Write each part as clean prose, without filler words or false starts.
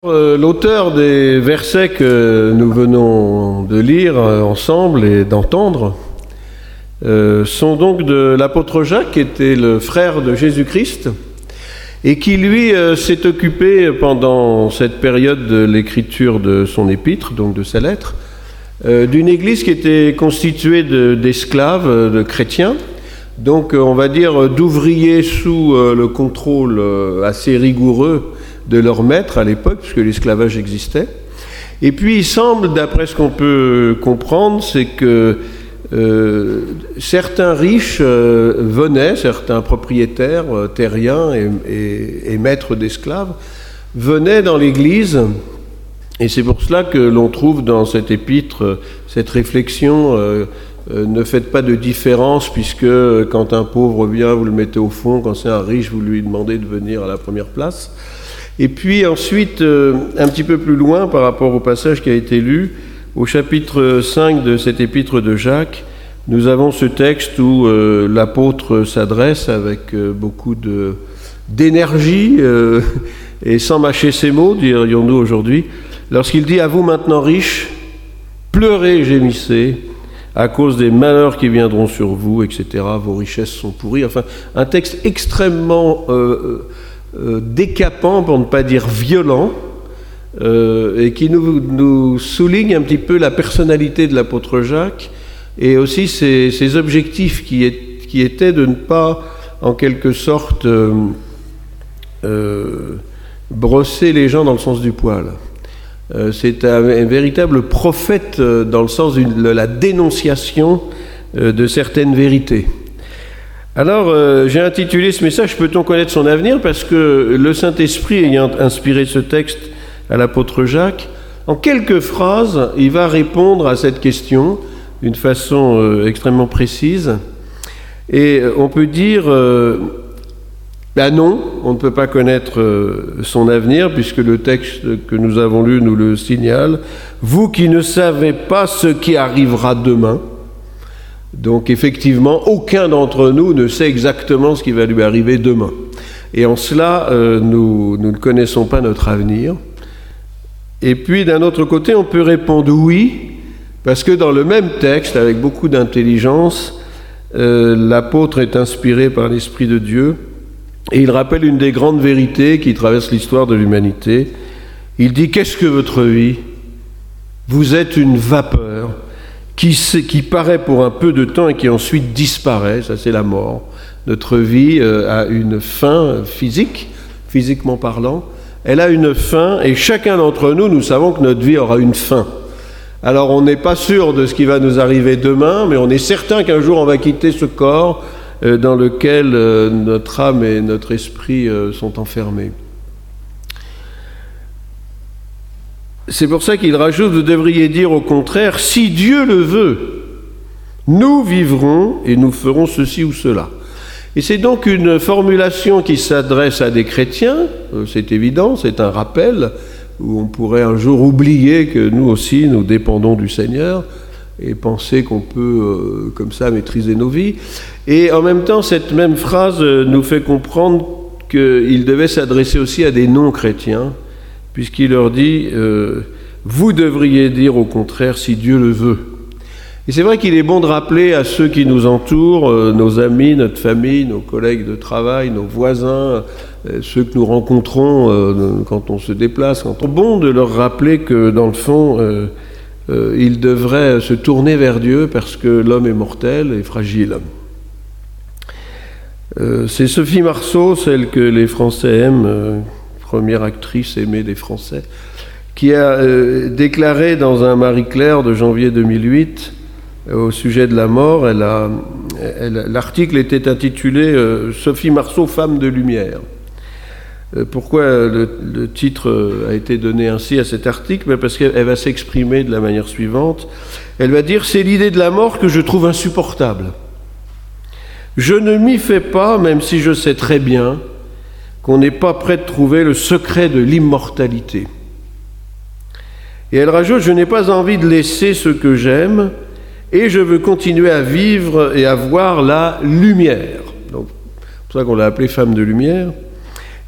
L'auteur des versets que nous venons de lire ensemble et d'entendre sont donc de l'apôtre Jacques, qui était le frère de Jésus-Christ, et qui lui s'est occupé pendant cette période de l'écriture de son épître, donc de sa lettre, d'une église qui était constituée d'esclaves, de chrétiens, donc on va dire d'ouvriers sous le contrôle assez rigoureux de leur maître à l'époque, puisque l'esclavage existait. Et puis il semble, d'après ce qu'on peut comprendre, c'est que certains riches venaient, certains propriétaires terriens et maîtres d'esclaves, venaient dans l'église, et c'est pour cela que l'on trouve dans cet épître cette réflexion ne faites pas de différence, puisque quand un pauvre vient, vous le mettez au fond, quand c'est un riche, vous lui demandez de venir à la première place. Et puis ensuite, un petit peu plus loin par rapport au passage qui a été lu, au chapitre 5 de cet épître de Jacques, nous avons ce texte où l'apôtre s'adresse avec beaucoup d'énergie et sans mâcher ses mots, dirions-nous aujourd'hui, lorsqu'il dit « À vous maintenant riches, pleurez et gémissez à cause des malheurs qui viendront sur vous, etc. Vos richesses sont pourries. » Enfin, un texte extrêmement décapant, pour ne pas dire violent, et qui nous souligne un petit peu la personnalité de l'apôtre Jacques et aussi ses objectifs qui étaient de ne pas, en quelque sorte, brosser les gens dans le sens du poil. C'est un véritable prophète dans le sens de la dénonciation de certaines vérités. Alors, j'ai intitulé ce message « Peut-on connaître son avenir ?» parce que le Saint-Esprit ayant inspiré ce texte à l'apôtre Jacques, en quelques phrases, il va répondre à cette question d'une façon extrêmement précise. Et on peut dire non, on ne peut pas connaître son avenir, puisque le texte que nous avons lu nous le signale. « Vous qui ne savez pas ce qui arrivera demain », donc effectivement, aucun d'entre nous ne sait exactement ce qui va lui arriver demain. Et en cela, nous ne connaissons pas notre avenir. Et puis d'un autre côté, on peut répondre oui, parce que dans le même texte, avec beaucoup d'intelligence, l'apôtre est inspiré par l'Esprit de Dieu, et il rappelle une des grandes vérités qui traversent l'histoire de l'humanité. Il dit « Qu'est-ce que votre vie ? Vous êtes une vapeur qui paraît pour un peu de temps et qui ensuite disparaît, ça c'est la mort. Notre vie a une fin physiquement parlant, elle a une fin et chacun d'entre nous, nous savons que notre vie aura une fin. Alors on n'est pas sûr de ce qui va nous arriver demain, mais on est certain qu'un jour on va quitter ce corps dans lequel notre âme et notre esprit sont enfermés. C'est pour ça qu'il rajoute, vous devriez dire au contraire, si Dieu le veut, nous vivrons et nous ferons ceci ou cela. Et c'est donc une formulation qui s'adresse à des chrétiens, c'est évident, c'est un rappel, où on pourrait un jour oublier que nous aussi, nous dépendons du Seigneur, et penser qu'on peut comme ça maîtriser nos vies. Et en même temps, cette même phrase nous fait comprendre qu'il devait s'adresser aussi à des non-chrétiens, puisqu'il leur dit « Vous devriez dire au contraire si Dieu le veut ». Et c'est vrai qu'il est bon de rappeler à ceux qui nous entourent, nos amis, notre famille, nos collègues de travail, nos voisins, ceux que nous rencontrons quand on se déplace, c'est bon de leur rappeler que dans le fond, ils devraient se tourner vers Dieu parce que l'homme est mortel et fragile. C'est Sophie Marceau, celle que les Français aiment, première actrice aimée des Français, qui a déclaré dans un Marie-Claire de janvier 2008 au sujet de la mort, l'article était intitulé « Sophie Marceau, femme de lumière ». Pourquoi le titre a été donné ainsi à cet article ? Parce qu'elle va s'exprimer de la manière suivante. Elle va dire « C'est l'idée de la mort que je trouve insupportable. Je ne m'y fais pas, même si je sais très bien qu'on n'est pas prêt de trouver le secret de l'immortalité. » Et elle rajoute « Je n'ai pas envie de laisser ce que j'aime et je veux continuer à vivre et à voir la lumière. » Donc, c'est pour ça qu'on l'a appelée femme de lumière.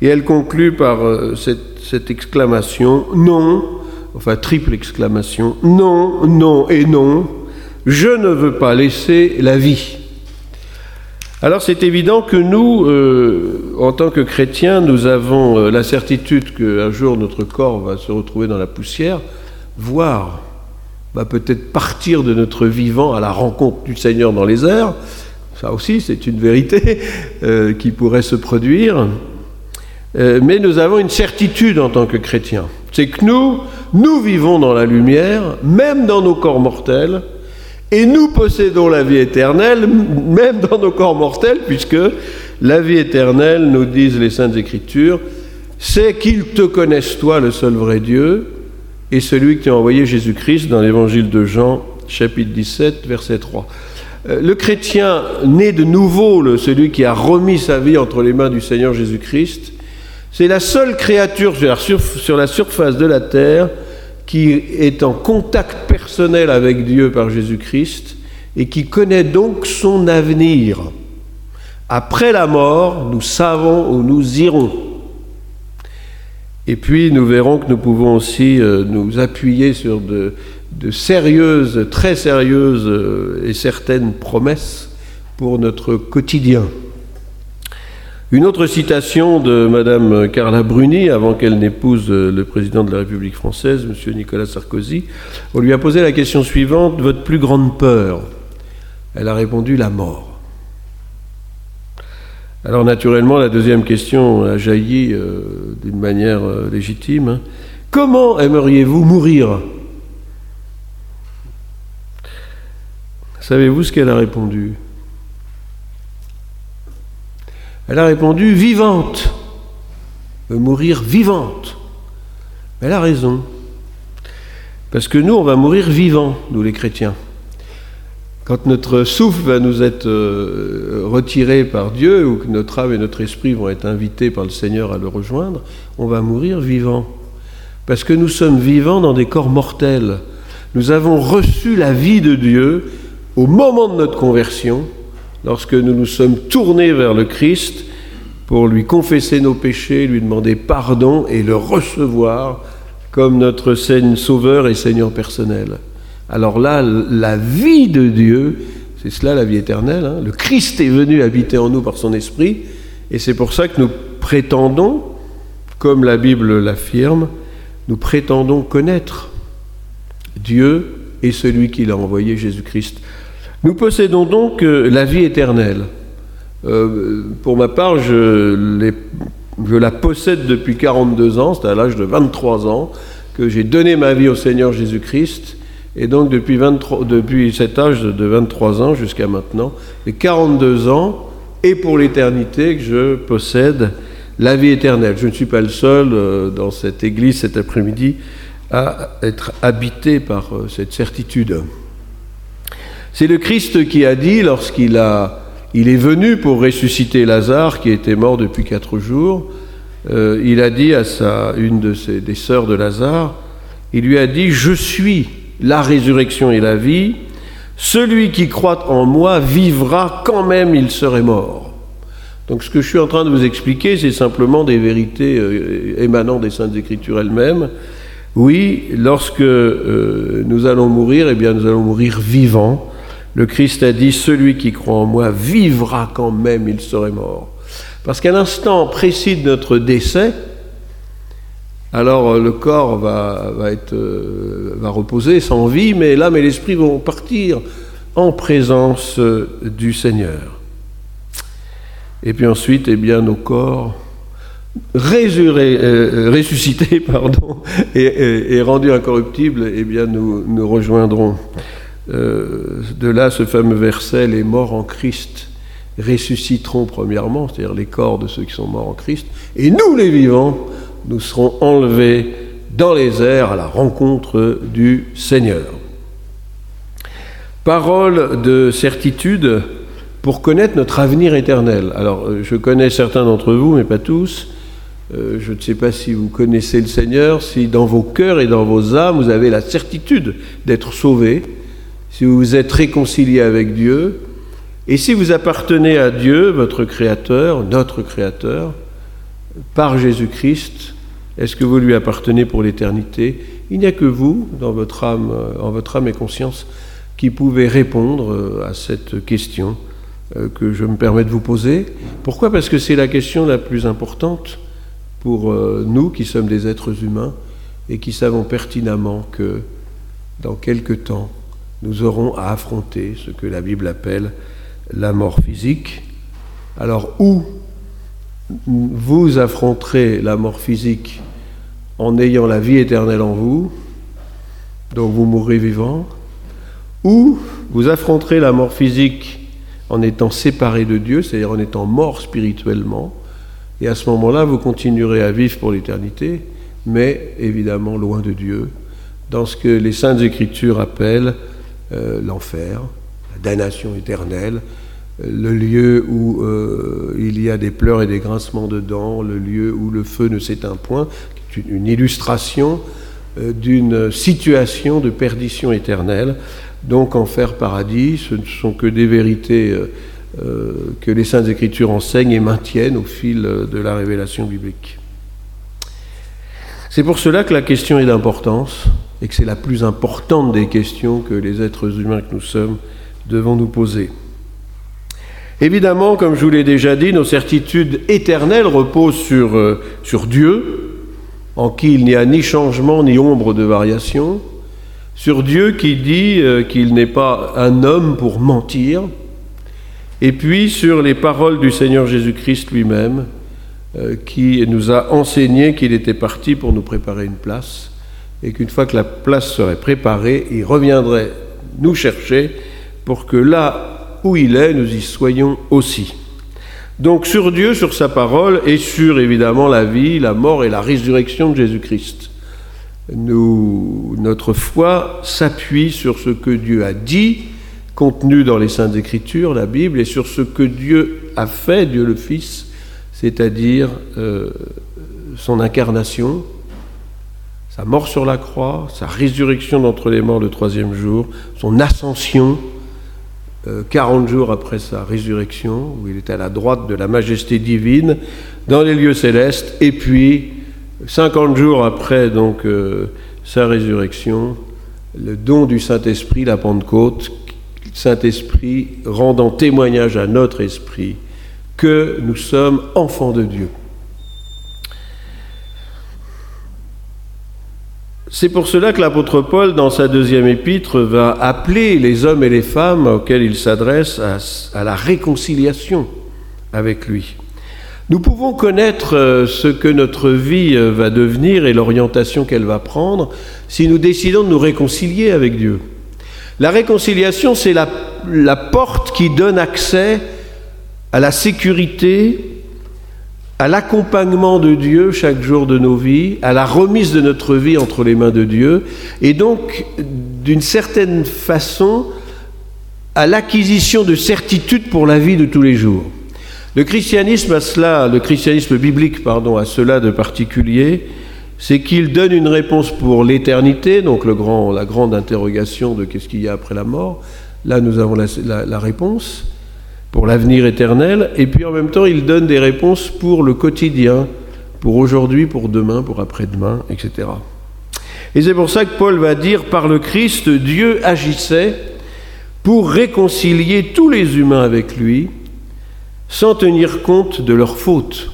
Et elle conclut par cette exclamation « Non », enfin triple exclamation « Non, non et non, je ne veux pas laisser la vie ». Alors c'est évident que nous, en tant que chrétiens, nous avons la certitude qu'un jour notre corps va se retrouver dans la poussière, voire va peut-être partir de notre vivant à la rencontre du Seigneur dans les airs. Ça aussi, c'est une vérité qui pourrait se produire. Mais nous avons une certitude en tant que chrétiens. C'est que nous vivons dans la lumière, même dans nos corps mortels, et nous possédons la vie éternelle, même dans nos corps mortels, puisque la vie éternelle, nous disent les Saintes Écritures, c'est qu'ils te connaissent, toi, le seul vrai Dieu, et celui que tu as envoyé, Jésus-Christ, dans l'évangile de Jean, chapitre 17, verset 3. Le chrétien né de nouveau, celui qui a remis sa vie entre les mains du Seigneur Jésus-Christ, c'est la seule créature sur la surface de la terre qui est en contact personnel avec Dieu par Jésus-Christ et qui connaît donc son avenir. Après la mort, nous savons où nous irons. Et puis nous verrons que nous pouvons aussi nous appuyer sur de sérieuses, très sérieuses et certaines promesses pour notre quotidien. Une autre citation de Madame Carla Bruni, avant qu'elle n'épouse le président de la République française, M. Nicolas Sarkozy, on lui a posé la question suivante, « Votre plus grande peur ?» Elle a répondu « La mort ». Alors naturellement, la deuxième question a jailli d'une manière légitime. « Comment aimeriez-vous mourir ?» Savez-vous ce qu'elle a répondu ? Elle a répondu « vivante ». Mourir vivante. Elle a raison. Parce que nous, on va mourir vivants, nous les chrétiens. Quand notre souffle va nous être retiré par Dieu, ou que notre âme et notre esprit vont être invités par le Seigneur à le rejoindre, on va mourir vivants. Parce que nous sommes vivants dans des corps mortels. Nous avons reçu la vie de Dieu au moment de notre conversion, lorsque nous nous sommes tournés vers le Christ pour lui confesser nos péchés, lui demander pardon et le recevoir comme notre Sauveur et Seigneur personnel. Alors là, la vie de Dieu, c'est cela la vie éternelle, hein. Le Christ est venu habiter en nous par son esprit, et c'est pour ça que nous prétendons, comme la Bible l'affirme, nous prétendons connaître Dieu et celui qui l'a envoyé, Jésus-Christ. Nous possédons donc la vie éternelle. Pour ma part, je la possède depuis 42 ans, c'est à l'âge de 23 ans que j'ai donné ma vie au Seigneur Jésus-Christ. Et donc depuis cet âge de 23 ans jusqu'à maintenant, les 42 ans, et pour l'éternité, que je possède la vie éternelle. Je ne suis pas le seul dans cette église cet après-midi à être habité par cette certitude. C'est le Christ qui a dit, lorsqu'il est venu pour ressusciter Lazare, qui était mort depuis 4 jours, il a dit à une des sœurs de Lazare, il lui a dit « Je suis la résurrection et la vie, celui qui croit en moi vivra quand même il serait mort. » Donc ce que je suis en train de vous expliquer, c'est simplement des vérités émanant des Saintes Écritures elles-mêmes. Oui, lorsque nous allons mourir, eh bien nous allons mourir vivants. Le Christ a dit « Celui qui croit en moi vivra quand même il serait mort. » Parce qu'à l'instant précis de notre décès, alors le corps va reposer sans vie, mais l'âme et l'esprit vont partir en présence du Seigneur. Et puis ensuite, eh bien, nos corps ressuscités, et rendus incorruptibles, eh bien, nous rejoindrons. De là, ce fameux verset, les morts en Christ ressusciteront premièrement, c'est-à-dire les corps de ceux qui sont morts en Christ, et nous, les vivants, nous serons enlevés dans les airs à la rencontre du Seigneur. Parole de certitude pour connaître notre avenir éternel. Alors, je connais certains d'entre vous, mais pas tous. Je ne sais pas si vous connaissez le Seigneur, si dans vos cœurs et dans vos âmes, vous avez la certitude d'être sauvés, si vous vous êtes réconciliés avec Dieu, et si vous appartenez à Dieu, votre Créateur, notre Créateur, par Jésus-Christ, est-ce que vous lui appartenez pour l'éternité? Il n'y a que vous, en votre âme et conscience, qui pouvez répondre à cette question que je me permets de vous poser. Pourquoi? Parce que c'est la question la plus importante pour nous qui sommes des êtres humains et qui savons pertinemment que dans quelque temps, nous aurons à affronter ce que la Bible appelle la mort physique. Alors, où vous affronterez la mort physique en ayant la vie éternelle en vous, donc vous mourrez vivant, ou vous affronterez la mort physique en étant séparé de Dieu, c'est-à-dire en étant mort spirituellement, et à ce moment-là, vous continuerez à vivre pour l'éternité, mais évidemment loin de Dieu, dans ce que les Saintes Écritures appellent l'enfer, la damnation éternelle, le lieu où il y a des pleurs et des grincements de dents, le lieu où le feu ne s'éteint point, qui est une illustration d'une situation de perdition éternelle. Donc enfer, paradis, ce ne sont que des vérités que les Saintes Écritures enseignent et maintiennent au fil de la révélation biblique. C'est pour cela que la question est d'importance et que c'est la plus importante des questions que les êtres humains que nous sommes devons nous poser. Évidemment, comme je vous l'ai déjà dit, nos certitudes éternelles reposent sur Dieu, en qui il n'y a ni changement ni ombre de variation, sur Dieu qui dit qu'il n'est pas un homme pour mentir, et puis sur les paroles du Seigneur Jésus-Christ lui-même, qui nous a enseigné qu'il était parti pour nous préparer une place, et qu'une fois que la place serait préparée, il reviendrait nous chercher pour que là où il est, nous y soyons aussi. Donc sur Dieu, sur sa parole, et sur évidemment la vie, la mort et la résurrection de Jésus-Christ. Notre foi s'appuie sur ce que Dieu a dit, contenu dans les Saintes Écritures, la Bible, et sur ce que Dieu a fait, Dieu le Fils, c'est-à-dire son incarnation, sa mort sur la croix, sa résurrection d'entre les morts le 3e jour, son ascension 40 jours après sa résurrection, où il est à la droite de la majesté divine, dans les lieux célestes, et puis 50 jours après donc sa résurrection, le don du Saint-Esprit, la Pentecôte, Saint-Esprit rendant témoignage à notre esprit que nous sommes enfants de Dieu. C'est pour cela que l'apôtre Paul, dans sa 2e épître, va appeler les hommes et les femmes auxquels il s'adresse à la réconciliation avec lui. Nous pouvons connaître ce que notre vie va devenir et l'orientation qu'elle va prendre si nous décidons de nous réconcilier avec Dieu. La réconciliation, c'est la porte qui donne accès à la sécurité, à l'accompagnement de Dieu chaque jour de nos vies, à la remise de notre vie entre les mains de Dieu, et donc, d'une certaine façon, à l'acquisition de certitudes pour la vie de tous les jours. Le christianisme biblique a cela de particulier, c'est qu'il donne une réponse pour l'éternité, donc la grande interrogation de qu'est-ce qu'il y a après la mort. Là, nous avons la réponse pour l'avenir éternel, et puis en même temps, il donne des réponses pour le quotidien, pour aujourd'hui, pour demain, pour après-demain, etc. Et c'est pour ça que Paul va dire, par le Christ, Dieu agissait pour réconcilier tous les humains avec lui, sans tenir compte de leurs fautes.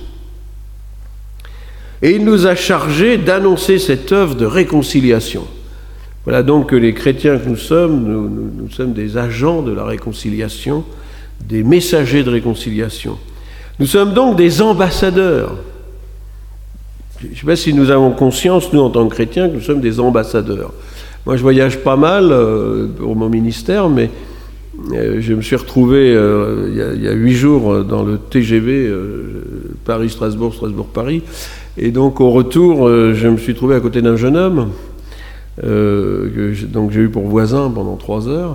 Et il nous a chargés d'annoncer cette œuvre de réconciliation. Voilà donc que les chrétiens que nous sommes, nous sommes des agents de la réconciliation, des messagers de réconciliation. Nous sommes donc des ambassadeurs. Je ne sais pas si nous avons conscience, nous en tant que chrétiens, que nous sommes des ambassadeurs. Moi je voyage pas mal pour mon ministère, mais je me suis retrouvé il y a 8 jours dans le TGV Paris-Strasbourg, Strasbourg-Paris, et donc au retour je me suis trouvé à côté d'un jeune homme donc j'ai eu pour voisin pendant 3 heures.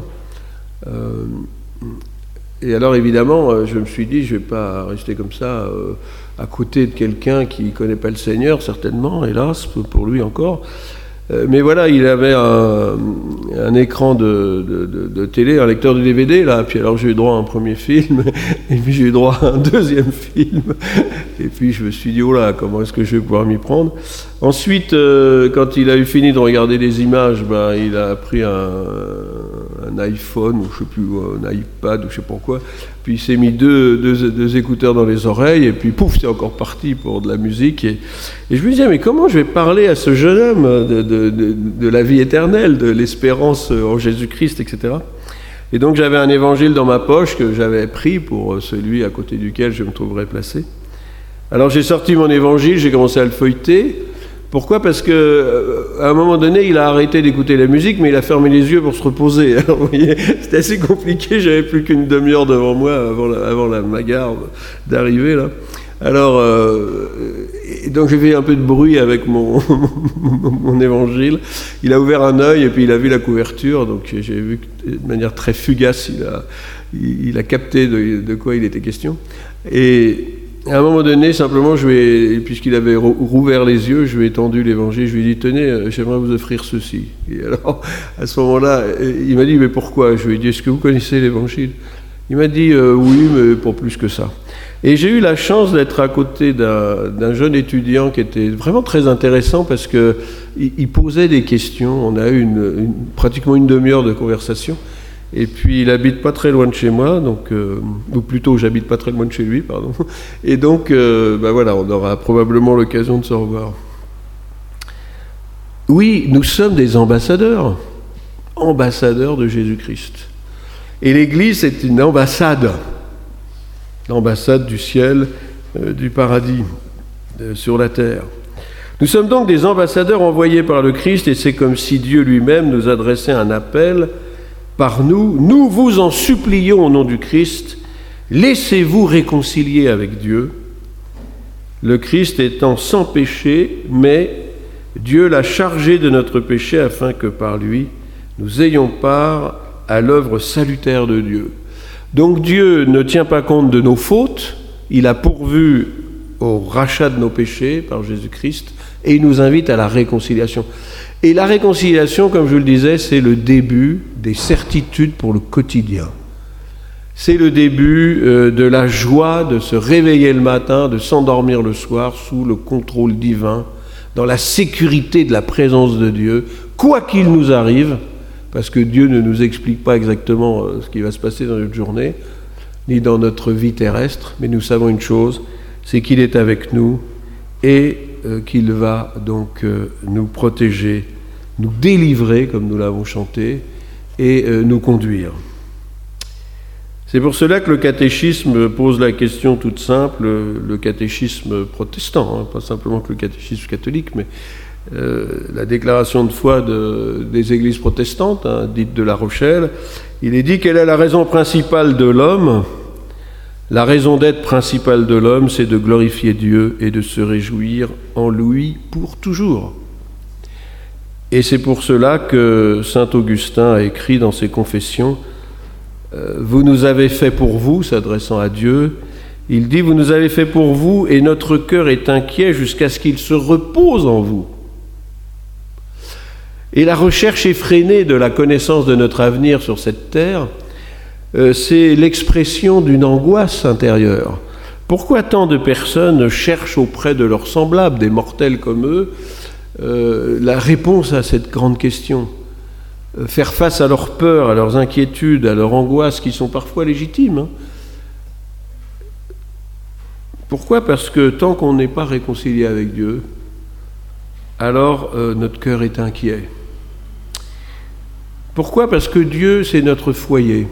Et alors évidemment, je me suis dit, je ne vais pas rester comme ça à côté de quelqu'un qui ne connaît pas le Seigneur, certainement, hélas, pour lui encore. Mais voilà, il avait un écran de télé, un lecteur de DVD, là. Puis alors j'ai eu droit à un premier film, et puis j'ai eu droit à un deuxième film. Et puis je me suis dit, oh là, comment est-ce que je vais pouvoir m'y prendre? Ensuite, quand il a eu fini de regarder les images, il a pris un iPhone, ou je sais plus, un iPad, ou je sais pas quoi. Puis il s'est mis deux écouteurs dans les oreilles, et puis pouf, c'est encore parti pour de la musique. Et je me disais, mais comment je vais parler à ce jeune homme de la vie éternelle, de l'espérance en Jésus-Christ, etc. Et donc j'avais un évangile dans ma poche que j'avais pris pour celui à côté duquel je me trouverais placé. Alors j'ai sorti mon évangile, j'ai commencé à le feuilleter. Pourquoi? Parce qu'à un moment donné, il a arrêté d'écouter la musique, mais il a fermé les yeux pour se reposer. Alors, vous voyez, c'était assez compliqué, j'avais plus qu'une demi-heure devant moi avant ma gare d'arriver, là. Alors, donc j'ai fait un peu de bruit avec mon évangile. Il a ouvert un œil et puis il a vu la couverture, donc j'ai vu que, de manière très fugace, il a capté de quoi il était question. Et à un moment donné, simplement, puisqu'il avait rouvert les yeux, je lui ai tendu l'évangile, je lui ai dit, tenez, j'aimerais vous offrir ceci. Et alors, à ce moment-là, il m'a dit, mais pourquoi? Je lui ai dit, est-ce que vous connaissez l'évangile? Il m'a dit, oui, mais pas plus que ça. Et j'ai eu la chance d'être à côté d'un jeune étudiant qui était vraiment très intéressant parce qu'il posait des questions. On a eu pratiquement une demi-heure de conversation. Et puis il habite pas très loin de chez moi, donc, ou plutôt j'habite pas très loin de chez lui, pardon. Et donc, voilà, on aura probablement l'occasion de se revoir. Oui, nous sommes des ambassadeurs de Jésus-Christ. Et l'Église est une ambassade, l'ambassade du ciel, du paradis, sur la terre. Nous sommes donc des ambassadeurs envoyés par le Christ, et c'est comme si Dieu lui-même nous adressait un appel. Par nous vous en supplions au nom du Christ, laissez-vous réconcilier avec Dieu. Le Christ étant sans péché, mais Dieu l'a chargé de notre péché afin que par lui, nous ayons part à l'œuvre salutaire de Dieu. Donc Dieu ne tient pas compte de nos fautes, il a pourvu au rachat de nos péchés par Jésus-Christ, et il nous invite à la réconciliation. Et la réconciliation, comme je le disais, c'est le début des certitudes pour le quotidien. C'est le début de la joie de se réveiller le matin, de s'endormir le soir sous le contrôle divin, dans la sécurité de la présence de Dieu, quoi qu'il nous arrive, parce que Dieu ne nous explique pas exactement ce qui va se passer dans notre journée, ni dans notre vie terrestre, mais nous savons une chose, c'est qu'il est avec nous et qu'il va donc nous protéger, nous délivrer, comme nous l'avons chanté, et nous conduire. C'est pour cela que le catéchisme pose la question toute simple, le catéchisme protestant, pas simplement que le catéchisme catholique, mais la déclaration de foi des églises protestantes, dite de La Rochelle, il est dit quelle est la raison principale de l'homme. La raison d'être principale de l'homme, c'est de glorifier Dieu et de se réjouir en lui pour toujours. Et c'est pour cela que saint Augustin a écrit dans ses confessions « Vous nous avez fait pour vous », s'adressant à Dieu, il dit « Vous nous avez fait pour vous et notre cœur est inquiet jusqu'à ce qu'il se repose en vous ». Et la recherche effrénée de la connaissance de notre avenir sur cette terre, c'est l'expression d'une angoisse intérieure. Pourquoi tant de personnes cherchent auprès de leurs semblables, des mortels comme eux, la réponse à cette grande question? Faire face à leurs peurs, à leurs inquiétudes, à leurs angoisses qui sont parfois légitimes. Pourquoi? Parce que tant qu'on n'est pas réconcilié avec Dieu, alors notre cœur est inquiet. Pourquoi? Parce que Dieu, c'est notre foyer.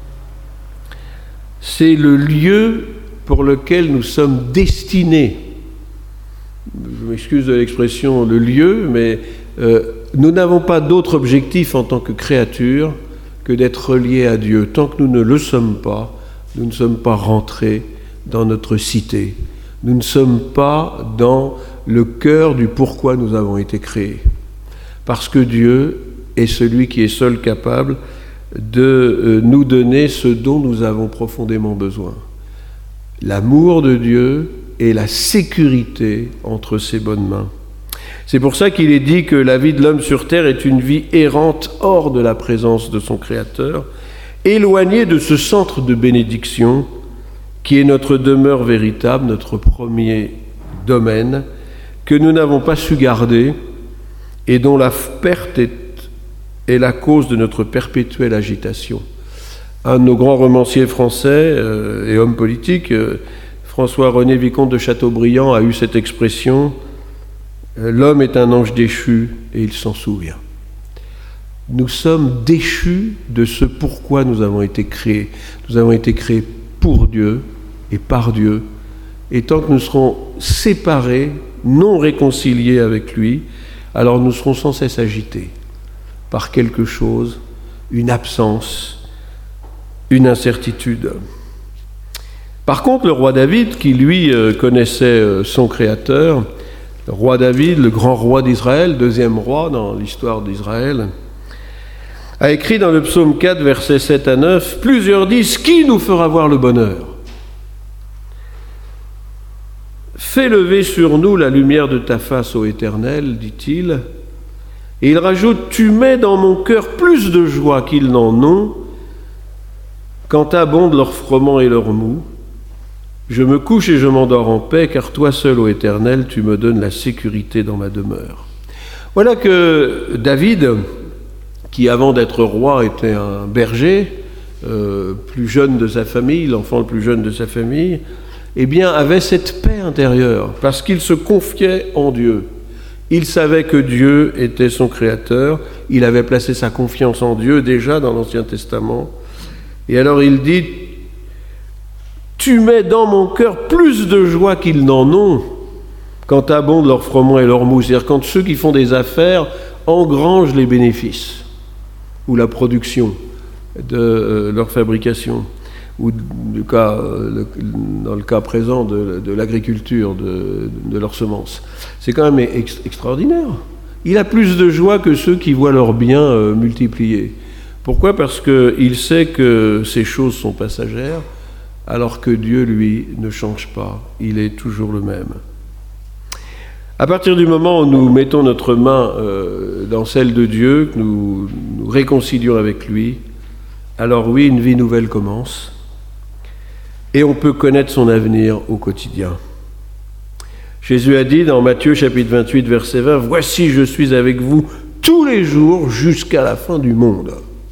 C'est le lieu pour lequel nous sommes destinés. Je m'excuse de l'expression le lieu, mais nous n'avons pas d'autre objectif en tant que créature que d'être reliés à Dieu. Tant que nous ne le sommes pas, nous ne sommes pas rentrés dans notre cité. Nous ne sommes pas dans le cœur du pourquoi nous avons été créés. Parce que Dieu est celui qui est seul capable de nous donner ce dont nous avons profondément besoin. L'amour de Dieu et la sécurité entre ses bonnes mains. C'est pour ça qu'il est dit que la vie de l'homme sur terre est une vie errante hors de la présence de son Créateur, éloignée de ce centre de bénédiction qui est notre demeure véritable, notre premier domaine, que nous n'avons pas su garder et dont la perte est la cause de notre perpétuelle agitation. Un de nos grands romanciers français et homme politique, François-René Vicomte de Chateaubriand, a eu cette expression « L'homme est un ange déchu et il s'en souvient ». Nous sommes déchus de ce pourquoi nous avons été créés. Nous avons été créés pour Dieu et par Dieu. Et tant que nous serons séparés, non réconciliés avec lui, alors nous serons sans cesse agités par quelque chose, une absence, une incertitude. Par contre, le roi David, qui lui connaissait son Créateur, le roi David, le grand roi d'Israël, deuxième roi dans l'histoire d'Israël, a écrit dans le psaume 4, versets 7 à 9, « Plusieurs disent, qui nous fera voir le bonheur ? Fais lever sur nous la lumière de ta face, ô Éternel, dit-il. » Et il rajoute, « Tu mets dans mon cœur plus de joie qu'ils n'en ont, quand abondent leur froment et leur mou. Je me couche et je m'endors en paix, car toi seul, ô Éternel, tu me donnes la sécurité dans ma demeure. » Voilà que David, qui avant d'être roi était un berger, plus jeune de sa famille, l'enfant le plus jeune de sa famille, eh bien avait cette paix intérieure, parce qu'il se confiait en Dieu. Il savait que Dieu était son Créateur, il avait placé sa confiance en Dieu déjà dans l'Ancien Testament. Et alors il dit, « Tu mets dans mon cœur plus de joie qu'ils n'en ont quand abondent leur froment et leur mou. » C'est-à-dire quand ceux qui font des affaires engrangent les bénéfices ou la production de leur fabrication, ou dans le cas présent de l'agriculture, de leurs semences. C'est quand même extraordinaire. Il a plus de joie que ceux qui voient leurs biens multipliés. Pourquoi ? Parce qu'il sait que ces choses sont passagères, alors que Dieu, lui, ne change pas. Il est toujours le même. À partir du moment où nous mettons notre main dans celle de Dieu, que nous nous réconcilions avec lui, alors oui, une vie nouvelle commence. Et on peut connaître son avenir au quotidien. Jésus a dit dans Matthieu chapitre 28, verset 20, « Voici, je suis avec vous tous les jours jusqu'à la fin du monde. »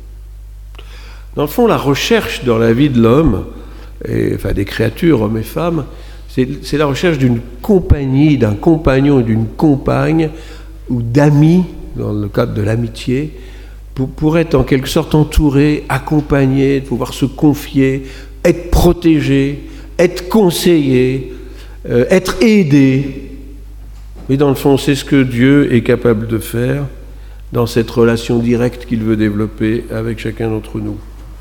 Dans le fond, la recherche dans la vie de l'homme, enfin des créatures, hommes et femmes, c'est la recherche d'une compagnie, d'un compagnon et d'une compagne, ou d'amis, dans le cadre de l'amitié, pour être en quelque sorte entouré, accompagné, de pouvoir se confier, être protégé, être conseillé, être aidé. Mais dans le fond, c'est ce que Dieu est capable de faire dans cette relation directe qu'il veut développer avec chacun d'entre nous.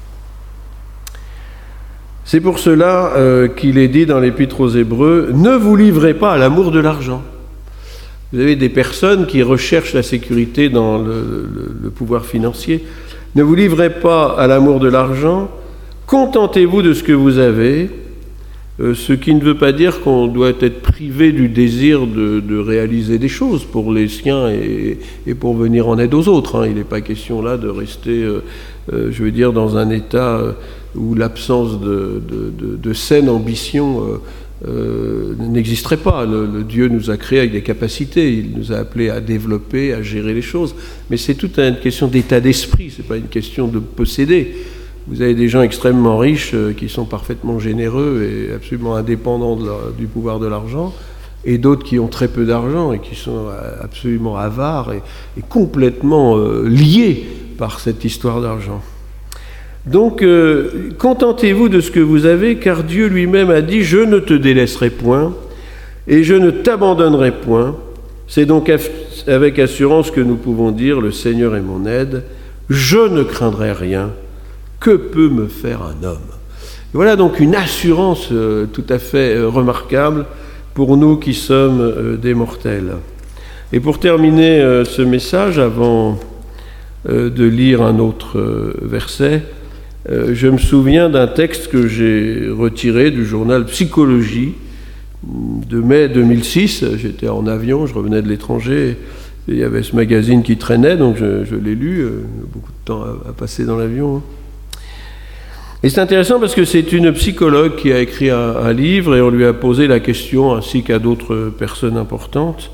C'est pour cela qu'il est dit dans l'Épître aux Hébreux, « Ne vous livrez pas à l'amour de l'argent. » Vous avez des personnes qui recherchent la sécurité dans le pouvoir financier. « Ne vous livrez pas à l'amour de l'argent. Contentez-vous de ce que vous avez, ce qui ne veut pas dire qu'on doit être privé du désir de réaliser des choses pour les siens et pour venir en aide aux autres. Il n'est pas question là de rester, dans un état où l'absence de saine ambition n'existerait pas. Le Dieu nous a créés avec des capacités, il nous a appelés à développer, à gérer les choses. Mais c'est toute une question d'état d'esprit, ce n'est pas une question de posséder. Vous avez des gens extrêmement riches qui sont parfaitement généreux et absolument indépendants du pouvoir de l'argent, et d'autres qui ont très peu d'argent et qui sont absolument avares et complètement liés par cette histoire d'argent. Donc, contentez-vous de ce que vous avez, car Dieu lui-même a dit « Je ne te délaisserai point et je ne t'abandonnerai point ». C'est donc avec assurance que nous pouvons dire « Le Seigneur est mon aide, je ne craindrai rien. Que peut me faire un homme ?» Et voilà donc une assurance tout à fait remarquable pour nous qui sommes des mortels. Et pour terminer ce message, avant de lire un autre verset, je me souviens d'un texte que j'ai retiré du journal Psychologie de mai 2006. J'étais en avion, je revenais de l'étranger, et il y avait ce magazine qui traînait, donc je l'ai lu, beaucoup de temps à passer dans l'avion. Et c'est intéressant parce que c'est une psychologue qui a écrit un livre, et on lui a posé la question, ainsi qu'à d'autres personnes importantes,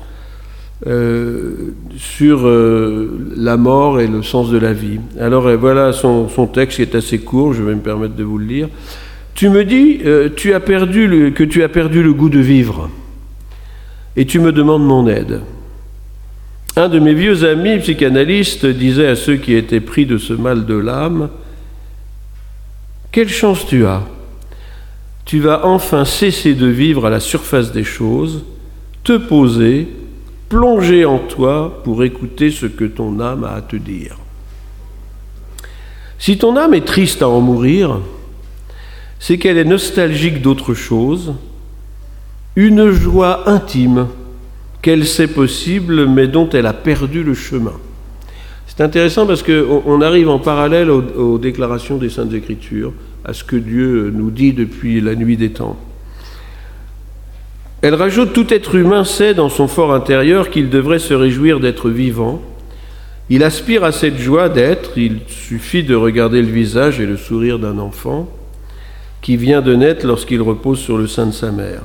sur la mort et le sens de la vie. Alors voilà son texte qui est assez court, je vais me permettre de vous le lire. Tu me dis que tu as perdu le goût de vivre, et tu me demandes mon aide. Un de mes vieux amis psychanalystes disait à ceux qui étaient pris de ce mal de l'âme: quelle chance tu as! Tu vas enfin cesser de vivre à la surface des choses, te poser, plonger en toi pour écouter ce que ton âme a à te dire. Si ton âme est triste à en mourir, c'est qu'elle est nostalgique d'autre chose, une joie intime qu'elle sait possible mais dont elle a perdu le chemin. C'est intéressant parce qu'on arrive en parallèle aux déclarations des Saintes Écritures, à ce que Dieu nous dit depuis la nuit des temps. Elle rajoute: tout être humain sait dans son fort intérieur qu'il devrait se réjouir d'être vivant. Il aspire à cette joie d'être, il suffit de regarder le visage et le sourire d'un enfant qui vient de naître lorsqu'il repose sur le sein de sa mère.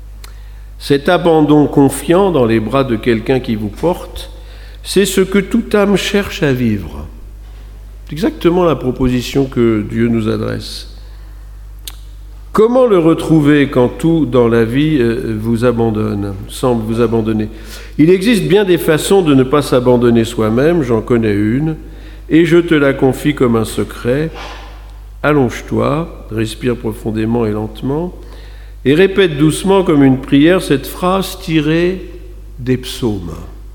Cet abandon confiant dans les bras de quelqu'un qui vous porte, c'est ce que toute âme cherche à vivre. C'est exactement la proposition que Dieu nous adresse. Comment le retrouver quand tout dans la vie vous abandonne, semble vous abandonner? Il existe bien des façons de ne pas s'abandonner soi-même, j'en connais une, et je te la confie comme un secret. Allonge-toi, respire profondément et lentement, et répète doucement comme une prière cette phrase tirée des psaumes.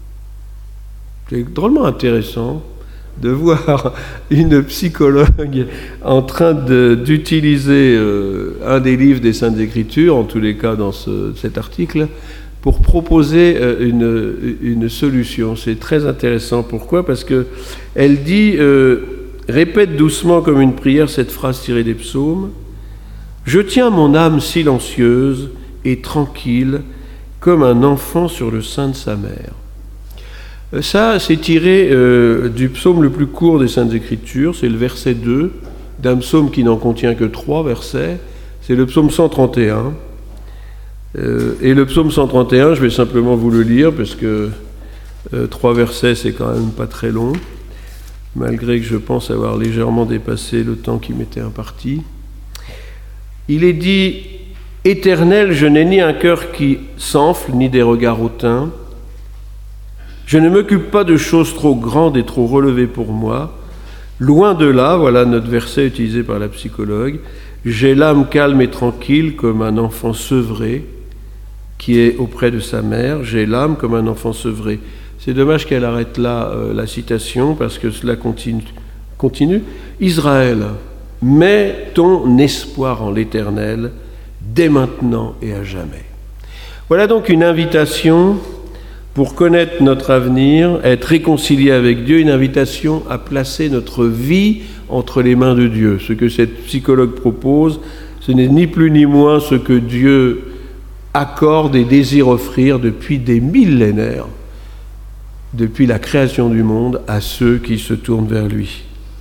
C'est drôlement intéressant de voir une psychologue en train d'utiliser un des livres des Saintes Écritures, en tous les cas dans cet article, pour proposer une solution. C'est très intéressant. Pourquoi ? Parce qu'elle dit, répète doucement comme une prière cette phrase tirée des psaumes: « Je tiens mon âme silencieuse et tranquille comme un enfant sur le sein de sa mère. » Ça, c'est tiré du psaume le plus court des Saintes Écritures, c'est le verset 2, d'un psaume qui n'en contient que 3 versets, c'est le psaume 131. Et le psaume 131, je vais simplement vous le lire, parce que 3 versets, c'est quand même pas très long, malgré que je pense avoir légèrement dépassé le temps qui m'était imparti. Il est dit: « Éternel, je n'ai ni un cœur qui s'enfle, ni des regards hautains. Je ne m'occupe pas de choses trop grandes et trop relevées pour moi. Loin de là, voilà notre verset utilisé par la psychologue, j'ai l'âme calme et tranquille comme un enfant sevré qui est auprès de sa mère. J'ai l'âme comme un enfant sevré. » C'est dommage qu'elle arrête là la citation parce que cela continue. Israël, mets ton espoir en l'Éternel dès maintenant et à jamais. Voilà donc une invitation pour connaître notre avenir, être réconcilié avec Dieu, une invitation à placer notre vie entre les mains de Dieu. Ce que cette psychologue propose, ce n'est ni plus ni moins ce que Dieu accorde et désire offrir depuis des millénaires, depuis la création du monde, à ceux qui se tournent vers lui.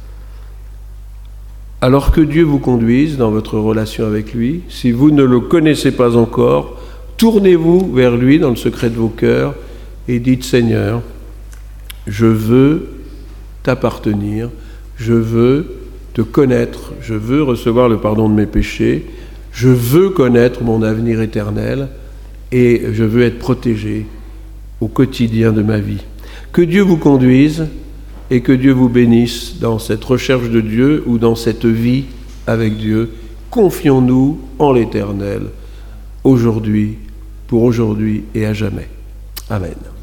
Alors que Dieu vous conduise dans votre relation avec lui, si vous ne le connaissez pas encore, tournez-vous vers lui dans le secret de vos cœurs et dites: Seigneur, je veux t'appartenir, je veux te connaître, je veux recevoir le pardon de mes péchés, je veux connaître mon avenir éternel et je veux être protégé au quotidien de ma vie. Que Dieu vous conduise et que Dieu vous bénisse dans cette recherche de Dieu ou dans cette vie avec Dieu. Confions-nous en l'Éternel, aujourd'hui, pour aujourd'hui et à jamais. Amen.